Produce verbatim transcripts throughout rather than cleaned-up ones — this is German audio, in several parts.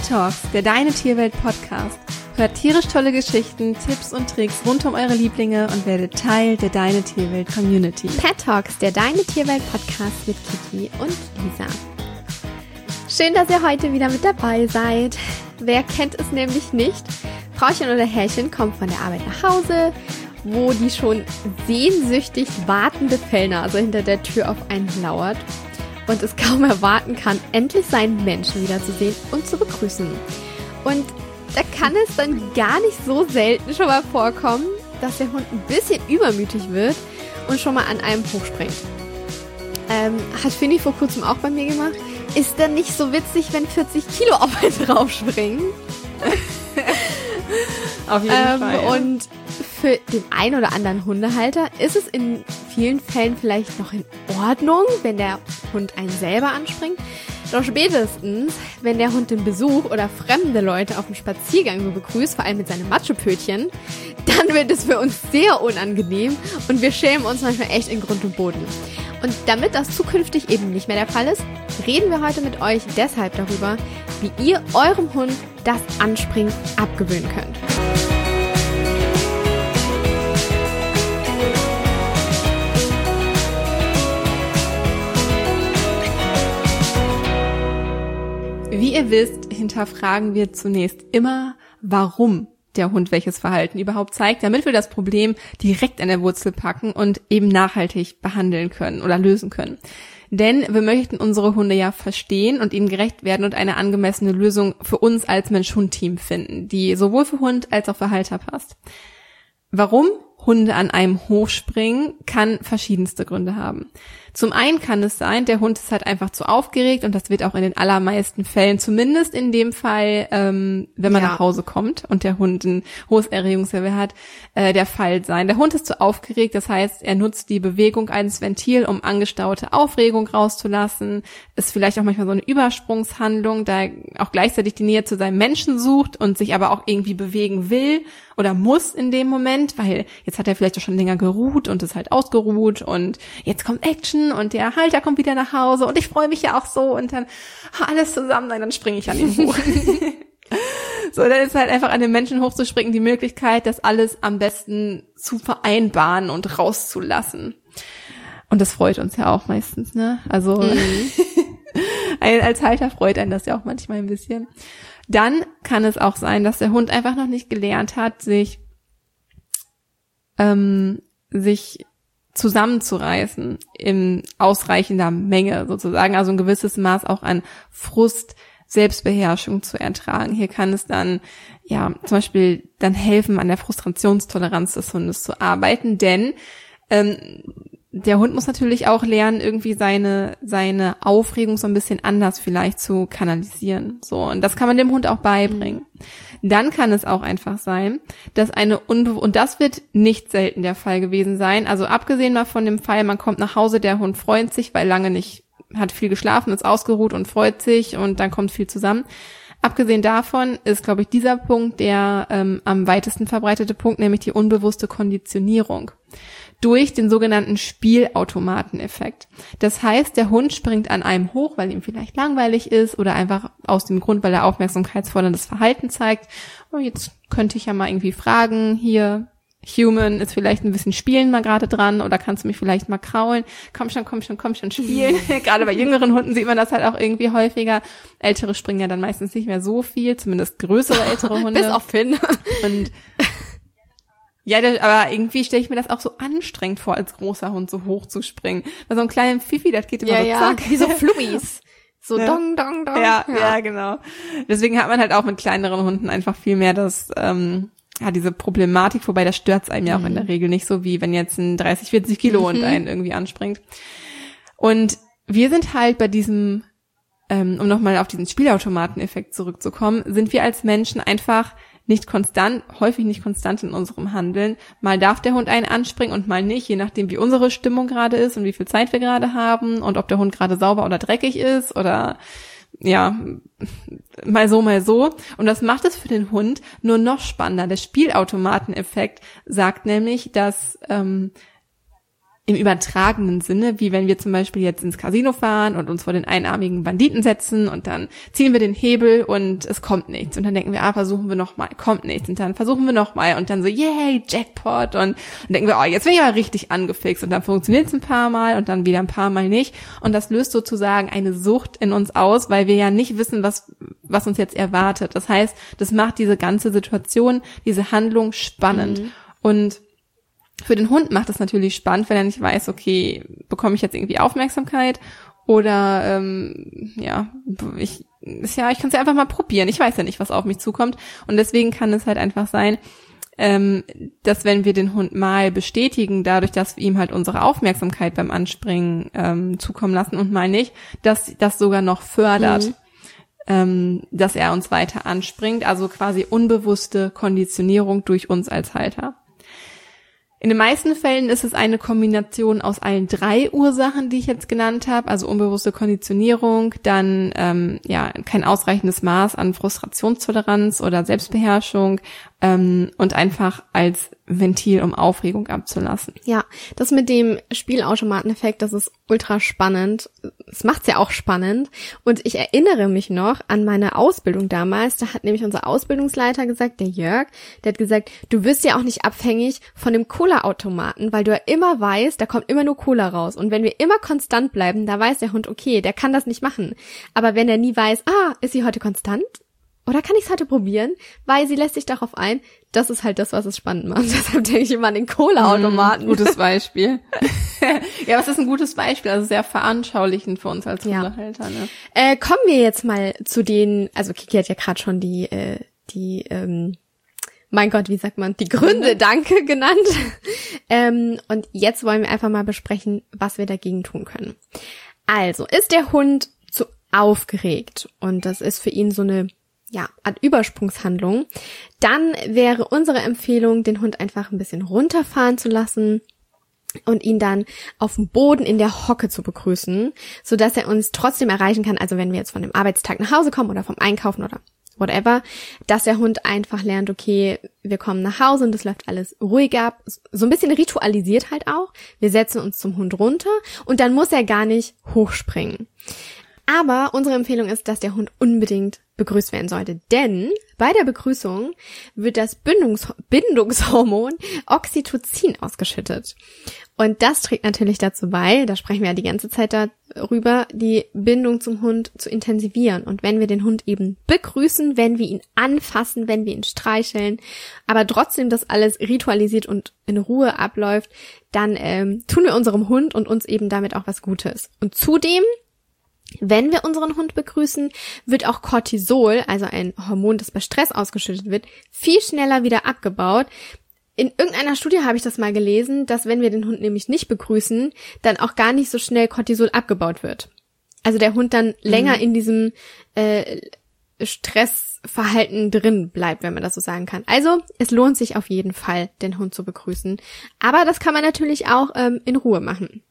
Pet Talks, der Deine Tierwelt Podcast. Hört tierisch tolle Geschichten, Tipps und Tricks rund um eure Lieblinge und werdet Teil der Deine Tierwelt Community. Pet Talks, der Deine Tierwelt Podcast mit Kiki und Lisa. Schön, dass ihr heute wieder mit dabei seid. Wer kennt es nämlich nicht? Frauchen oder Herrchen kommt von der Arbeit nach Hause, wo die schon sehnsüchtig wartende Fellnase hinter der Tür auf einen lauert und es kaum erwarten kann, endlich seinen Menschen wiederzusehen und zu begrüßen. Und da kann es dann gar nicht so selten schon mal vorkommen, dass der Hund ein bisschen übermütig wird und schon mal an einem hochspringt. Ähm, hat Finny vor kurzem auch bei mir gemacht. Ist dann nicht so witzig, wenn vierzig Kilo auf einen draufspringen? Auf jeden ähm, Fall. Ja. Und für den einen oder anderen Hundehalter ist es in vielen Fällen vielleicht noch in Ordnung, wenn der Hund einen selber anspringt. Doch spätestens, wenn der Hund den Besuch oder fremde Leute auf dem Spaziergang so begrüßt, vor allem mit seinem Matschepötchen, dann wird es für uns sehr unangenehm und wir schämen uns manchmal echt in Grund und Boden. Und damit das zukünftig eben nicht mehr der Fall ist, reden wir heute mit euch deshalb darüber, wie ihr eurem Hund das Anspringen abgewöhnen könnt. Wie ihr wisst, hinterfragen wir zunächst immer, warum der Hund welches Verhalten überhaupt zeigt, damit wir das Problem direkt an der Wurzel packen und eben nachhaltig behandeln können oder lösen können. Denn wir möchten unsere Hunde ja verstehen und ihnen gerecht werden und eine angemessene Lösung für uns als Mensch-Hund-Team finden, die sowohl für Hund als auch für Halter passt. Warum Hunde an einem hochspringen, kann verschiedenste Gründe haben. Zum einen kann es sein, der Hund ist halt einfach zu aufgeregt und das wird auch in den allermeisten Fällen, zumindest in dem Fall, ähm, wenn man ja. nach Hause kommt und der Hund ein hohes Erregungslevel hat, äh, der Fall sein. Der Hund ist zu aufgeregt, das heißt, er nutzt die Bewegung als Ventil, um angestaute Aufregung rauszulassen. Ist vielleicht auch manchmal so eine Übersprungshandlung, da er auch gleichzeitig die Nähe zu seinem Menschen sucht und sich aber auch irgendwie bewegen will oder muss in dem Moment, weil jetzt hat er vielleicht auch schon länger geruht und ist halt ausgeruht und jetzt kommt Action und der Halter kommt wieder nach Hause und ich freue mich ja auch so und dann alles zusammen, nein, dann springe ich an ihn hoch. So, dann ist halt einfach an den Menschen hochzuspringen die Möglichkeit, das alles am besten zu vereinbaren und rauszulassen. Und das freut uns ja auch meistens, ne? Also mhm. als Halter freut einen das ja auch manchmal ein bisschen. Dann kann es auch sein, dass der Hund einfach noch nicht gelernt hat, sich ähm, sich zusammenzureißen in ausreichender Menge sozusagen, also ein gewisses Maß auch an Frust, Selbstbeherrschung zu ertragen. Hier kann es dann ja zum Beispiel dann helfen, an der Frustrationstoleranz des Hundes zu arbeiten, denn ähm, der Hund muss natürlich auch lernen, irgendwie seine seine Aufregung so ein bisschen anders vielleicht zu kanalisieren. So, und das kann man dem Hund auch beibringen. Dann kann es auch einfach sein, dass eine Unbe- und das wird nicht selten der Fall gewesen sein. Also abgesehen mal von dem Fall, man kommt nach Hause, der Hund freut sich, weil lange nicht, hat viel geschlafen, ist ausgeruht und freut sich und dann kommt viel zusammen. Abgesehen davon ist, glaube ich, dieser Punkt der ähm, am weitesten verbreitete Punkt, nämlich die unbewusste Konditionierung durch den sogenannten Spielautomateneffekt. Das heißt, der Hund springt an einem hoch, weil ihm vielleicht langweilig ist oder einfach aus dem Grund, weil er aufmerksamkeitsforderndes Verhalten zeigt. Oh, jetzt könnte ich ja mal irgendwie fragen, hier, Human, ist vielleicht ein bisschen Spielen mal gerade dran oder kannst du mich vielleicht mal kraulen? Komm schon, komm schon, komm schon, spielen. Gerade bei jüngeren Hunden sieht man das halt auch irgendwie häufiger. Ältere springen ja dann meistens nicht mehr so viel, zumindest größere ältere Hunde. Bis auf Finn. Und ja, das, aber irgendwie stelle ich mir das auch so anstrengend vor, als großer Hund so hoch zu springen. Bei so einem kleinen Fifi, das geht immer ja, so ja. zack. Wie so Flummis. So ja. dong, dong, dong. Ja, ja, ja, genau. Deswegen hat man halt auch mit kleineren Hunden einfach viel mehr das, ähm, ja, diese Problematik, wobei das stört einem ja auch mhm. in der Regel nicht so, wie wenn jetzt ein dreißig, vierzig Kilo Hund mhm. einen irgendwie anspringt. Und wir sind halt bei diesem, ähm, um nochmal auf diesen Spielautomateneffekt zurückzukommen, sind wir als Menschen einfach nicht konstant, häufig nicht konstant in unserem Handeln. Mal darf der Hund einen anspringen und mal nicht, je nachdem, wie unsere Stimmung gerade ist und wie viel Zeit wir gerade haben und ob der Hund gerade sauber oder dreckig ist oder ja, mal so, mal so. Und das macht es für den Hund nur noch spannender. Der Spielautomateneffekt sagt nämlich, dass ähm, im übertragenen Sinne, wie wenn wir zum Beispiel jetzt ins Casino fahren und uns vor den einarmigen Banditen setzen und dann ziehen wir den Hebel und es kommt nichts. Und dann denken wir, ah, versuchen wir nochmal, kommt nichts. Und dann versuchen wir nochmal und dann so, yay, Jackpot. Und dann denken wir, oh, jetzt bin ich aber richtig angefixt. Und dann funktioniert es ein paar Mal und dann wieder ein paar Mal nicht. Und das löst sozusagen eine Sucht in uns aus, weil wir ja nicht wissen, was, was uns jetzt erwartet. Das heißt, das macht diese ganze Situation, diese Handlung spannend. Mhm. Und für den Hund macht es natürlich spannend, wenn er nicht weiß, okay, bekomme ich jetzt irgendwie Aufmerksamkeit oder ähm, ja, ich ist ja, ich kann es ja einfach mal probieren. Ich weiß ja nicht, was auf mich zukommt und deswegen kann es halt einfach sein, ähm, dass wenn wir den Hund mal bestätigen, dadurch, dass wir ihm halt unsere Aufmerksamkeit beim Anspringen ähm, zukommen lassen und mal nicht, dass das sogar noch fördert. Mhm. Ähm, dass er uns weiter anspringt, also quasi unbewusste Konditionierung durch uns als Halter. In den meisten Fällen ist es eine Kombination aus allen drei Ursachen, die ich jetzt genannt habe, also unbewusste Konditionierung, dann ähm, ja kein ausreichendes Maß an Frustrationstoleranz oder Selbstbeherrschung ähm, und einfach als Ventil, um Aufregung abzulassen. Ja, das mit dem Spielautomateneffekt, das ist ultra spannend. Es macht's ja auch spannend. Und ich erinnere mich noch an meine Ausbildung damals. Da hat nämlich unser Ausbildungsleiter gesagt, der Jörg, der hat gesagt, du wirst ja auch nicht abhängig von dem Cola-Automaten, weil du ja immer weißt, da kommt immer nur Cola raus. Und wenn wir immer konstant bleiben, da weiß der Hund, okay, der kann das nicht machen. Aber wenn er nie weiß, ah, ist sie heute konstant? Oder kann ich es heute probieren? Weil sie lässt sich darauf ein. Das ist halt das, was es spannend macht. Deshalb denke ich immer an den Cola-Automaten. Mm, gutes Beispiel. Ja, was ist ein gutes Beispiel? Also sehr veranschaulichend für uns als Hundehalter. Ja. Ne? Äh, kommen wir jetzt mal zu den, also Kiki hat ja gerade schon die, äh, die, ähm, mein Gott, wie sagt man, die Gründe, danke, genannt. ähm, und jetzt wollen wir einfach mal besprechen, was wir dagegen tun können. Also, ist der Hund zu aufgeregt und das ist für ihn so eine ja, Art Übersprungshandlung, dann wäre unsere Empfehlung, den Hund einfach ein bisschen runterfahren zu lassen und ihn dann auf dem Boden in der Hocke zu begrüßen, sodass er uns trotzdem erreichen kann, also wenn wir jetzt von dem Arbeitstag nach Hause kommen oder vom Einkaufen oder whatever, dass der Hund einfach lernt, okay, wir kommen nach Hause und das läuft alles ruhig ab, so ein bisschen ritualisiert halt auch. Wir setzen uns zum Hund runter und dann muss er gar nicht hochspringen. Aber unsere Empfehlung ist, dass der Hund unbedingt begrüßt werden sollte, denn bei der Begrüßung wird das Bindungs- Bindungshormon Oxytocin ausgeschüttet. Und das trägt natürlich dazu bei, da sprechen wir ja die ganze Zeit darüber, die Bindung zum Hund zu intensivieren. Und wenn wir den Hund eben begrüßen, wenn wir ihn anfassen, wenn wir ihn streicheln, aber trotzdem das alles ritualisiert und in Ruhe abläuft, dann ähm, tun wir unserem Hund und uns eben damit auch was Gutes. Und zudem, wenn wir unseren Hund begrüßen, wird auch Cortisol, also ein Hormon, das bei Stress ausgeschüttet wird, viel schneller wieder abgebaut. In irgendeiner Studie habe ich das mal gelesen, dass wenn wir den Hund nämlich nicht begrüßen, dann auch gar nicht so schnell Cortisol abgebaut wird. Also der Hund dann mhm. länger in diesem äh, Stressverhalten drin bleibt, wenn man das so sagen kann. Also es lohnt sich auf jeden Fall, den Hund zu begrüßen. Aber das kann man natürlich auch ähm, in Ruhe machen.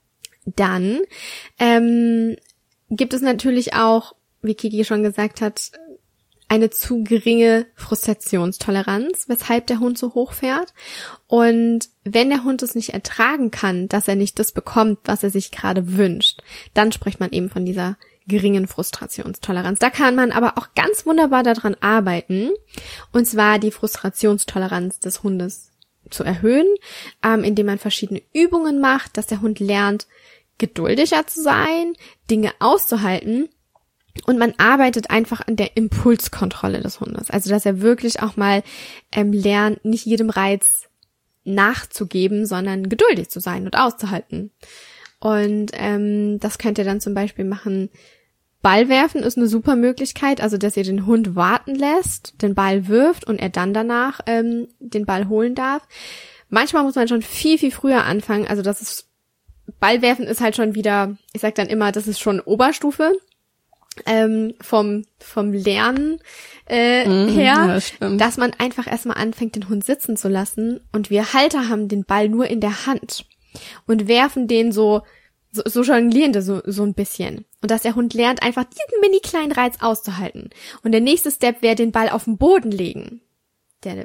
Dann ähm, gibt es natürlich auch, wie Kiki schon gesagt hat, eine zu geringe Frustrationstoleranz, weshalb der Hund so hoch fährt. Und wenn der Hund es nicht ertragen kann, dass er nicht das bekommt, was er sich gerade wünscht, dann spricht man eben von dieser geringen Frustrationstoleranz. Da kann man aber auch ganz wunderbar daran arbeiten, und zwar die Frustrationstoleranz des Hundes zu erhöhen, ähm, indem man verschiedene Übungen macht, dass der Hund lernt, geduldiger zu sein, Dinge auszuhalten, und man arbeitet einfach an der Impulskontrolle des Hundes. Also, dass er wirklich auch mal ähm, lernt, nicht jedem Reiz nachzugeben, sondern geduldig zu sein und auszuhalten. Und ähm, das könnt ihr dann zum Beispiel machen. Ball werfen ist eine super Möglichkeit, also dass ihr den Hund warten lässt, den Ball wirft und er dann danach ähm, den Ball holen darf. Manchmal muss man schon viel, viel früher anfangen, also das ist Ballwerfen ist halt schon wieder, ich sag dann immer, das ist schon Oberstufe ähm, vom vom Lernen äh, mm, her, ja, dass man einfach erstmal anfängt, den Hund sitzen zu lassen, und wir Halter haben den Ball nur in der Hand und werfen den so so, so jonglieren so so ein bisschen, und dass der Hund lernt, einfach diesen mini kleinen Reiz auszuhalten. Und der nächste Step wäre den Ball auf den Boden legen. Der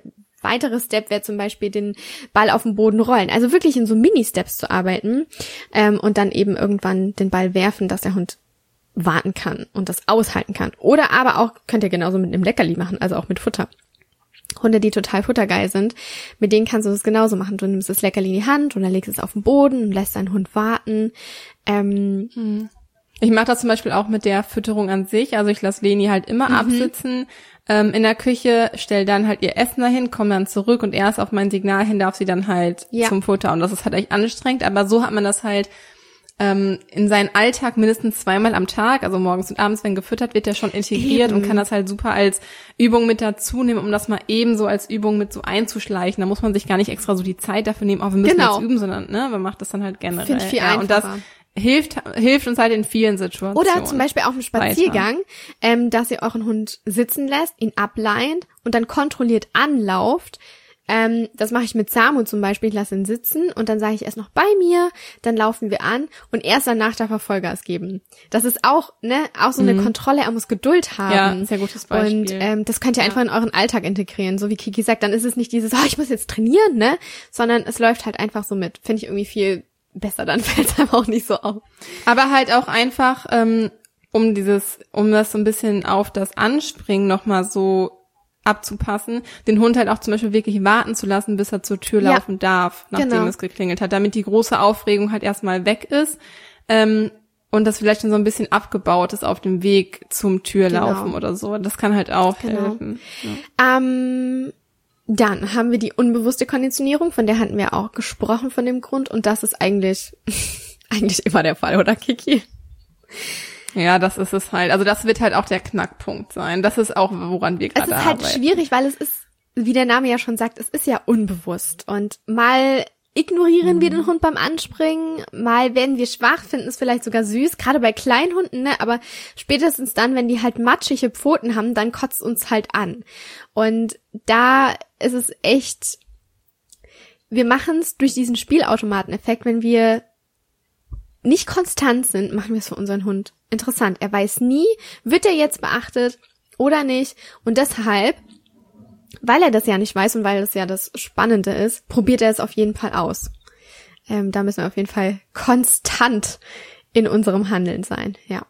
weitere Step wäre zum Beispiel den Ball auf den Boden rollen. Also wirklich in so Mini-Steps zu arbeiten ähm, und dann eben irgendwann den Ball werfen, dass der Hund warten kann und das aushalten kann. Oder aber auch, könnt ihr genauso mit einem Leckerli machen, also auch mit Futter. Hunde, die total futtergeil sind, mit denen kannst du das genauso machen. Du nimmst das Leckerli in die Hand oder legst es auf den Boden und lässt deinen Hund warten. Ähm, hm. Ich mache das zum Beispiel auch mit der Fütterung an sich. Also ich lasse Leni halt immer mhm. absitzen ähm, in der Küche, stell dann halt ihr Essen dahin, komme dann zurück und erst auf mein Signal hin darf sie dann halt ja. zum Futter. Und das ist halt echt anstrengend, aber so hat man das halt ähm, in seinen Alltag mindestens zweimal am Tag, also morgens und abends, wenn gefüttert wird, der schon integriert eben. Und kann das halt super als Übung mit dazu nehmen, um das mal eben so als Übung mit so einzuschleichen. Da muss man sich gar nicht extra so die Zeit dafür nehmen, auch wir müssen genau. jetzt üben, sondern ne, man macht das dann halt generell. Finde ich viel ja, einfacher. Und das hilft hilft uns halt in vielen Situationen. Oder zum Beispiel auch im Spaziergang, ähm, dass ihr euren Hund sitzen lässt, ihn ableint und dann kontrolliert anlauft. Ähm, das mache ich mit Samu zum Beispiel, ich lasse ihn sitzen und dann sage ich erst noch bei mir, dann laufen wir an und erst danach darf er Vollgas geben. Das ist auch ne auch so eine mhm. Kontrolle, er muss Geduld haben. Ja, sehr gutes Beispiel. Und ähm, das könnt ihr ja. einfach in euren Alltag integrieren, so wie Kiki sagt, dann ist es nicht dieses, oh, ich muss jetzt trainieren, ne, sondern es läuft halt einfach so mit. Finde ich irgendwie viel besser, dann fällt es einem auch nicht so auf. Aber halt auch einfach, ähm, um dieses, um das so ein bisschen auf das Anspringen nochmal so abzupassen, den Hund halt auch zum Beispiel wirklich warten zu lassen, bis er zur Tür ja, laufen darf, nachdem genau. es geklingelt hat, damit die große Aufregung halt erstmal weg ist ähm, und das vielleicht schon so ein bisschen abgebaut ist auf dem Weg zum Türlaufen genau. oder so. Das kann halt auch genau. helfen. Ja. Ähm, dann haben wir die unbewusste Konditionierung, von der hatten wir auch gesprochen von dem Grund und das ist eigentlich eigentlich immer der Fall, oder Kiki? Ja, das ist es halt. Also das wird halt auch der Knackpunkt sein. Das ist auch, woran wir gerade arbeiten. Es ist halt schwierig, weil es ist, wie der Name ja schon sagt, es ist ja unbewusst. Und mal ignorieren mhm. wir den Hund beim Anspringen, mal werden wir schwach, finden es vielleicht sogar süß, gerade bei kleinen Hunden, ne? Aber spätestens dann, wenn die halt matschige Pfoten haben, dann kotzt uns halt an. Und da ist es echt, wir machen es durch diesen Spielautomateneffekt, wenn wir nicht konstant sind, machen wir es für unseren Hund interessant. Er weiß nie, wird er jetzt beachtet oder nicht. Und deshalb, weil er das ja nicht weiß und weil das ja das Spannende ist, probiert er es auf jeden Fall aus. Ähm, da müssen wir auf jeden Fall konstant in unserem Handeln sein, ja.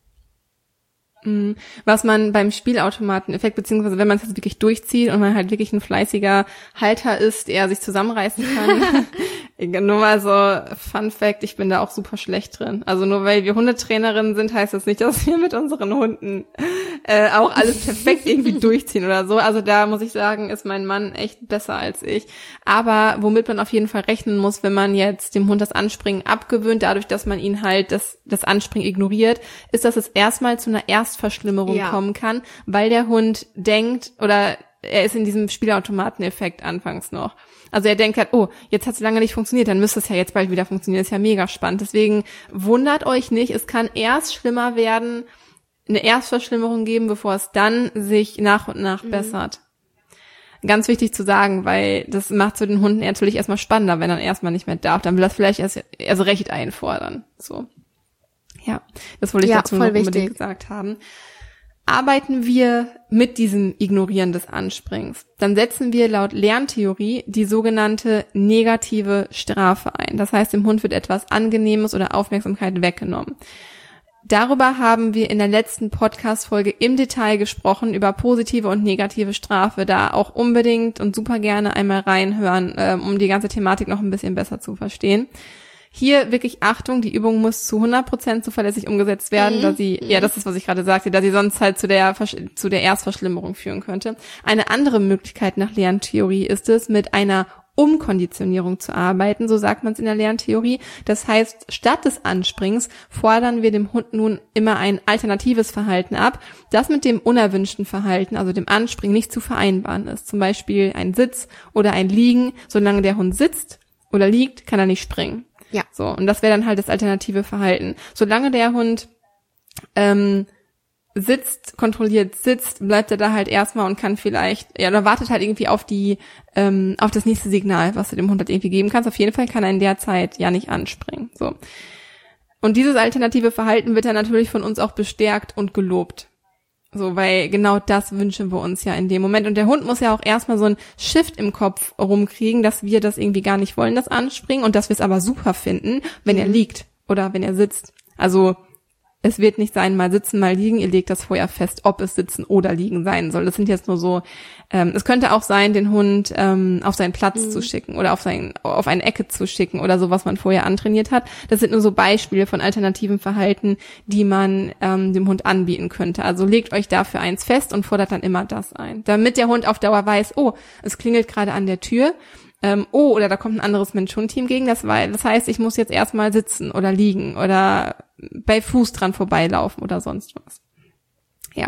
Was man beim Spielautomaten-Effekt, beziehungsweise wenn man es jetzt wirklich durchzieht und man halt wirklich ein fleißiger Halter ist, der sich zusammenreißen kann. Nur mal so Fun Fact, ich bin da auch super schlecht drin. Also nur weil wir Hundetrainerinnen sind, heißt das nicht, dass wir mit unseren Hunden äh, auch alles perfekt irgendwie durchziehen oder so. Also da muss ich sagen, ist mein Mann echt besser als ich. Aber womit man auf jeden Fall rechnen muss, wenn man jetzt dem Hund das Anspringen abgewöhnt, dadurch, dass man ihn halt das, das Anspringen ignoriert, ist, dass es erstmal zu einer Erstverschlimmerung ja. kommen kann, weil der Hund denkt oder er ist in diesem Spielautomaten-Effekt anfangs noch. Also er denkt halt, oh, jetzt hat es lange nicht funktioniert, dann müsste es ja jetzt bald wieder funktionieren. Das ist ja mega spannend. Deswegen wundert euch nicht, es kann erst schlimmer werden, eine Erstverschlimmerung geben, bevor es dann sich nach und nach mhm. bessert. Ganz wichtig zu sagen, weil das macht so den Hunden natürlich erstmal spannender, wenn er erstmal nicht mehr darf. Dann will er vielleicht erst also Recht einfordern. So. Ja, das wollte ich ja, dazu noch unbedingt wichtig. gesagt haben. Arbeiten wir mit diesem Ignorieren des Ansprings, dann setzen wir laut Lerntheorie die sogenannte negative Strafe ein. Das heißt, dem Hund wird etwas Angenehmes oder Aufmerksamkeit weggenommen. Darüber haben wir in der letzten Podcast-Folge im Detail gesprochen, über positive und negative Strafe. Da auch unbedingt und super gerne einmal reinhören, um die ganze Thematik noch ein bisschen besser zu verstehen. Hier wirklich Achtung, die Übung muss zu hundert Prozent zuverlässig umgesetzt werden, mhm. da sie, ja, das ist, was ich gerade sagte, da sie sonst halt zu der, zu der Erstverschlimmerung führen könnte. Eine andere Möglichkeit nach Lerntheorie ist es, mit einer Umkonditionierung zu arbeiten, so sagt man es in der Lerntheorie. Das heißt, statt des Anspringens fordern wir dem Hund nun immer ein alternatives Verhalten ab, das mit dem unerwünschten Verhalten, also dem Anspringen, nicht zu vereinbaren ist. Zum Beispiel ein Sitz oder ein Liegen. Solange der Hund sitzt oder liegt, kann er nicht springen. Ja. So, und das wäre dann halt das alternative Verhalten. Solange der Hund ähm, sitzt, kontrolliert sitzt, bleibt er da halt erstmal und kann vielleicht, ja, oder wartet halt irgendwie auf die, ähm, auf das nächste Signal, was du dem Hund halt irgendwie geben kannst. Auf jeden Fall kann er in der Zeit ja nicht anspringen. So. Und dieses alternative Verhalten wird dann natürlich von uns auch bestärkt und gelobt. So, weil genau das wünschen wir uns ja in dem Moment. Und der Hund muss ja auch erstmal so einen Shift im Kopf rumkriegen, dass wir das irgendwie gar nicht wollen, das Anspringen, und dass wir es aber super finden, wenn mhm. er liegt oder wenn er sitzt. Also es wird nicht sein, mal sitzen, mal liegen. Ihr legt das vorher fest, ob es sitzen oder liegen sein soll. Das sind jetzt nur so, ähm, es könnte auch sein, den Hund ähm, auf seinen Platz mhm. zu schicken oder auf sein, auf eine Ecke zu schicken oder so, was man vorher antrainiert hat. Das sind nur so Beispiele von alternativen Verhalten, die man ähm, dem Hund anbieten könnte. Also legt euch dafür eins fest und fordert dann immer das ein. Damit der Hund auf Dauer weiß, oh, es klingelt gerade an der Tür. Ähm, oh, oder da kommt ein anderes Mensch-Hund-Team gegen, das, weil, das heißt, ich muss jetzt erstmal sitzen oder liegen oder bei Fuß dran vorbeilaufen oder sonst was. Ja,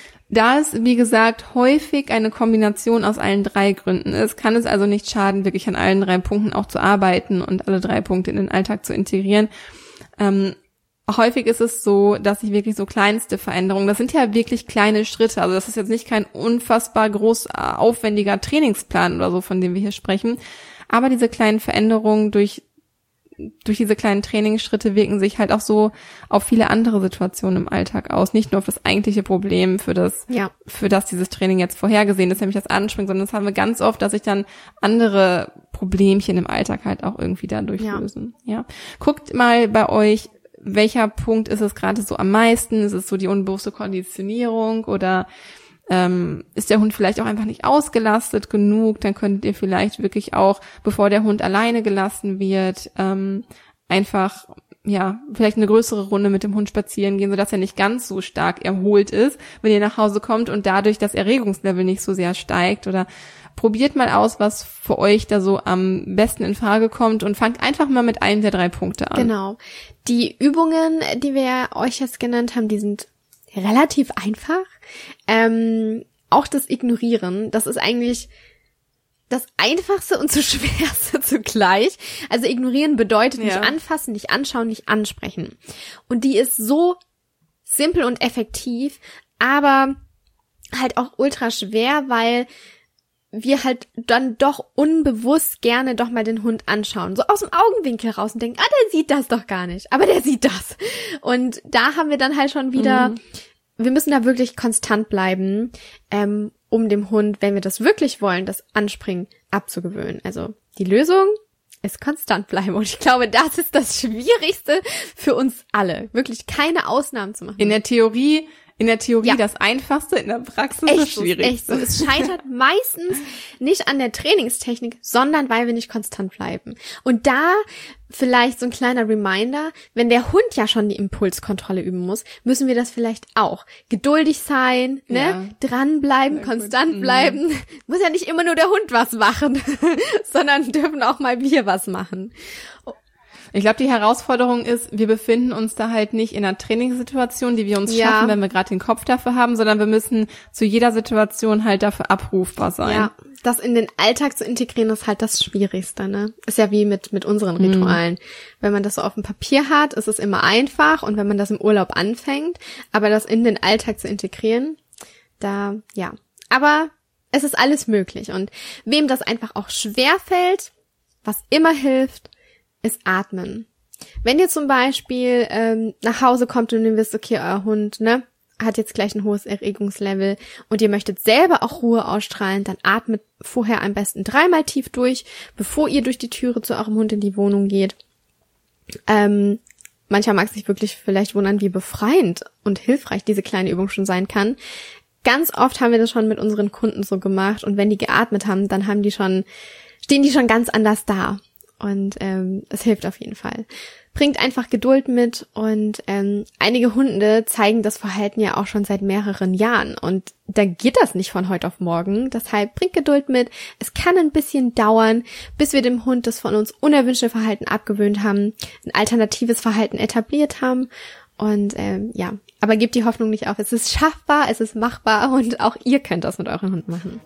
da es, wie gesagt, häufig eine Kombination aus allen drei Gründen ist, kann es also nicht schaden, wirklich an allen drei Punkten auch zu arbeiten und alle drei Punkte in den Alltag zu integrieren. Ähm, Häufig ist es so, dass ich wirklich so kleinste Veränderungen, das sind ja wirklich kleine Schritte, also das ist jetzt nicht kein unfassbar groß aufwendiger Trainingsplan oder so, von dem wir hier sprechen, aber diese kleinen Veränderungen durch durch diese kleinen Trainingsschritte wirken sich halt auch so auf viele andere Situationen im Alltag aus, nicht nur auf das eigentliche Problem, für das ja. für das dieses Training jetzt vorhergesehen ist, nämlich das Anspringen, sondern das haben wir ganz oft, dass sich dann andere Problemchen im Alltag halt auch irgendwie dadurch ja. lösen. Ja, guckt mal bei euch, welcher Punkt ist es gerade so am meisten? Ist es so die unbewusste Konditionierung oder ähm, ist der Hund vielleicht auch einfach nicht ausgelastet genug? Dann könntet ihr vielleicht wirklich auch, bevor der Hund alleine gelassen wird, ähm, einfach ja vielleicht eine größere Runde mit dem Hund spazieren gehen, sodass er nicht ganz so stark erholt ist, wenn ihr nach Hause kommt und dadurch das Erregungslevel nicht so sehr steigt. Oder probiert mal aus, was für euch da so am besten in Frage kommt und fangt einfach mal mit einem der drei Punkte an. Genau. Die Übungen, die wir euch jetzt genannt haben, die sind relativ einfach. Ähm, auch das Ignorieren, das ist eigentlich das Einfachste und das Schwerste zugleich. Also ignorieren bedeutet ja. nicht anfassen, nicht anschauen, nicht ansprechen. Und die ist so simpel und effektiv, aber halt auch ultra schwer, weil wir halt dann doch unbewusst gerne doch mal den Hund anschauen. So aus dem Augenwinkel raus und denken, ah, der sieht das doch gar nicht. Aber der sieht das. Und da haben wir dann halt schon wieder, mhm. wir müssen da wirklich konstant bleiben, ähm, um dem Hund, wenn wir das wirklich wollen, das Anspringen abzugewöhnen. Also die Lösung ist konstant bleiben. Und ich glaube, das ist das Schwierigste für uns alle. Wirklich keine Ausnahmen zu machen. In der Theorie In der Theorie ja. das Einfachste, in der Praxis echt das Schwierigste. Echt so. Es scheitert meistens nicht an der Trainingstechnik, sondern weil wir nicht konstant bleiben. Und da vielleicht so ein kleiner Reminder, wenn der Hund ja schon die Impulskontrolle üben muss, müssen wir das vielleicht auch. Geduldig sein, ne? Ja. Dranbleiben, Sehr konstant gut. bleiben. Mhm. Muss ja nicht immer nur der Hund was machen, sondern dürfen auch mal wir was machen. Ich glaube, die Herausforderung ist, wir befinden uns da halt nicht in einer Trainingssituation, die wir uns ja. schaffen, wenn wir gerade den Kopf dafür haben, sondern wir müssen zu jeder Situation halt dafür abrufbar sein. Ja, das in den Alltag zu integrieren, ist halt das Schwierigste, ne? Ist ja wie mit mit unseren Ritualen. Mhm. Wenn man das so auf dem Papier hat, ist es immer einfach und wenn man das im Urlaub anfängt, aber das in den Alltag zu integrieren, da, ja. Aber es ist alles möglich und wem das einfach auch schwerfällt, was immer hilft, ist atmen. Wenn ihr zum Beispiel ähm, nach Hause kommt und ihr wisst, okay, euer Hund, ne, hat jetzt gleich ein hohes Erregungslevel und ihr möchtet selber auch Ruhe ausstrahlen, dann atmet vorher am besten dreimal tief durch, bevor ihr durch die Türe zu eurem Hund in die Wohnung geht. Ähm, manchmal mag es sich wirklich vielleicht wundern, wie befreiend und hilfreich diese kleine Übung schon sein kann. Ganz oft haben wir das schon mit unseren Kunden so gemacht und wenn die geatmet haben, dann haben die schon, stehen die schon ganz anders da. Und ähm, es hilft auf jeden Fall. Bringt einfach Geduld mit und ähm, einige Hunde zeigen das Verhalten ja auch schon seit mehreren Jahren und da geht das nicht von heute auf morgen. Deshalb bringt Geduld mit. Es kann ein bisschen dauern, bis wir dem Hund das von uns unerwünschte Verhalten abgewöhnt haben, ein alternatives Verhalten etabliert haben und ähm, ja, aber gebt die Hoffnung nicht auf. Es ist schaffbar, es ist machbar und auch ihr könnt das mit eurem Hund machen.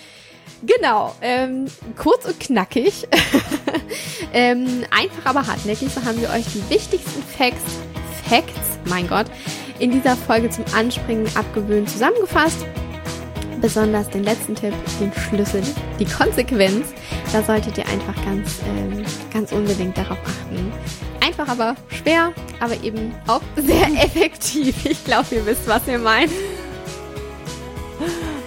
Genau, ähm, kurz und knackig, ähm, einfach aber hartnäckig, so haben wir euch die wichtigsten Facts, Facts, mein Gott, in dieser Folge zum Anspringen abgewöhnen zusammengefasst. Besonders den letzten Tipp, den Schlüssel, die Konsequenz, da solltet ihr einfach ganz, ähm, ganz unbedingt darauf achten. Einfach aber schwer, aber eben auch sehr effektiv. Ich glaube, ihr wisst, was wir meinen.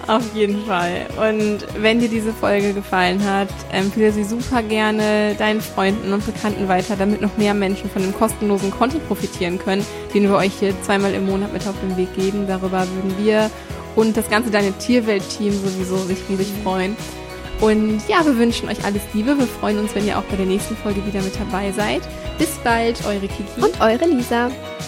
Auf jeden Fall. Und wenn dir diese Folge gefallen hat, empfehle sie super gerne deinen Freunden und Bekannten weiter, damit noch mehr Menschen von dem kostenlosen Content profitieren können, den wir euch hier zweimal im Monat mit auf den Weg geben. Darüber würden wir und das ganze Deine Tierwelt-Team sowieso sich riesig freuen. Und ja, wir wünschen euch alles Liebe. Wir freuen uns, wenn ihr auch bei der nächsten Folge wieder mit dabei seid. Bis bald, eure Kiki und eure Lisa.